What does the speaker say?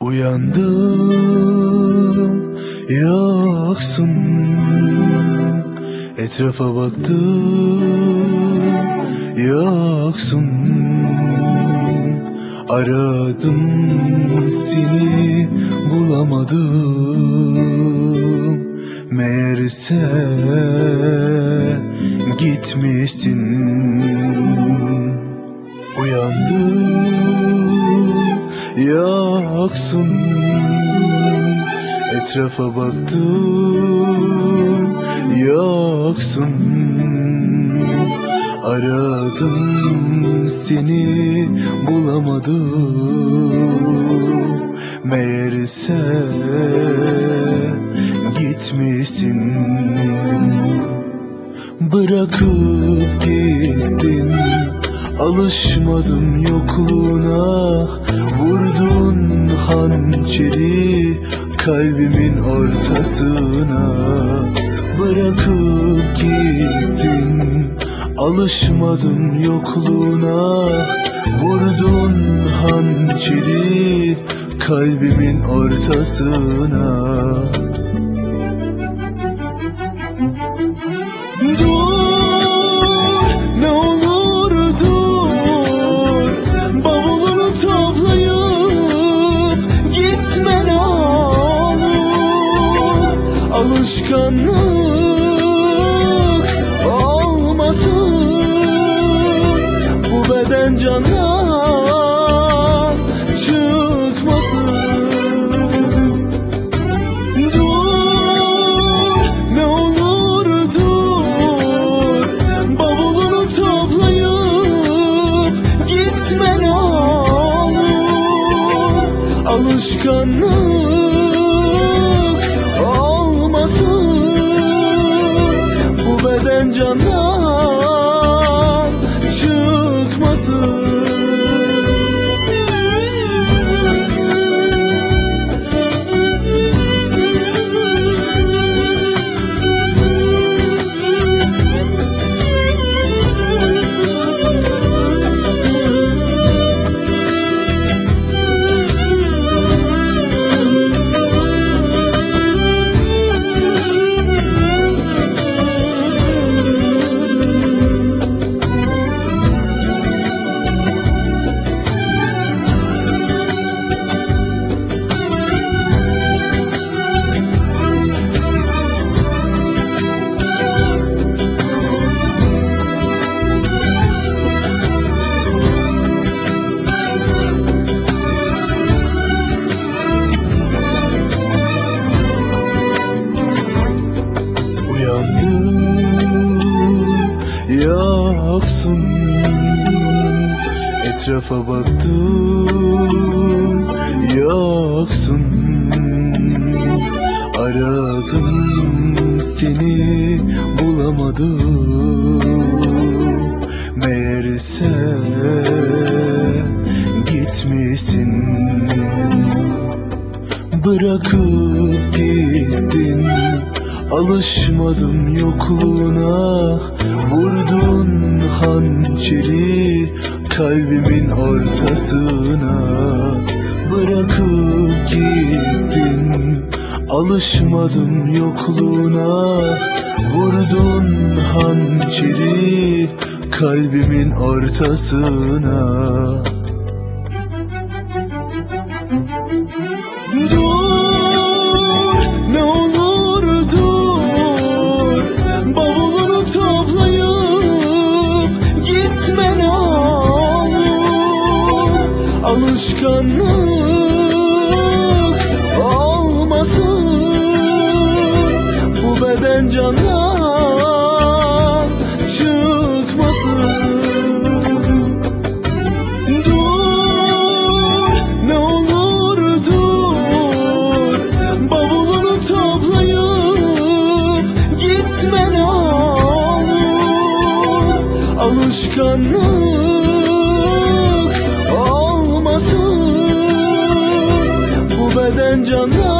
Uyandım, yoksun. Etrafa baktım, yoksun. Aradım seni, bulamadım. Meğerse gitmişsin. Uyandım, yoksun. Etrafa baktım, yoksun. Aradım seni, bulamadım. Meğerse gitmişsin. Bırakıp gittin, alışmadım yokluğuna. Vurdun hançeri kalbimin ortasına. Bırakıp gittin, alışmadım yokluğuna. Vurdun hançeri kalbimin ortasına. Dur, ne olur dur. Bavulunu toplayıp gitme ne olur. Alışkanlık olmasın. Bu beden candan çıkmasın. Alışkanlık olmasın. Bu beden candan çıkmasın. Yoksun. Etrafa baktım, yoksun. Aradım seni, bulamadım. Meğerse gitmişsin. Bırakıp gittin, alışmadım yokluğuna. Vurdun hançeri kalbimin ortasına. Bırakıp gittin, alışmadım yokluğuna. Vurdun hançeri kalbimin ortasına. Dur, ne olur dur. Bavulunu toplayıp gitme ne olur. Alışkanlık olmasın. Bu beden candan çıkmasın. Alışkanlık olmasın. Bu beden candan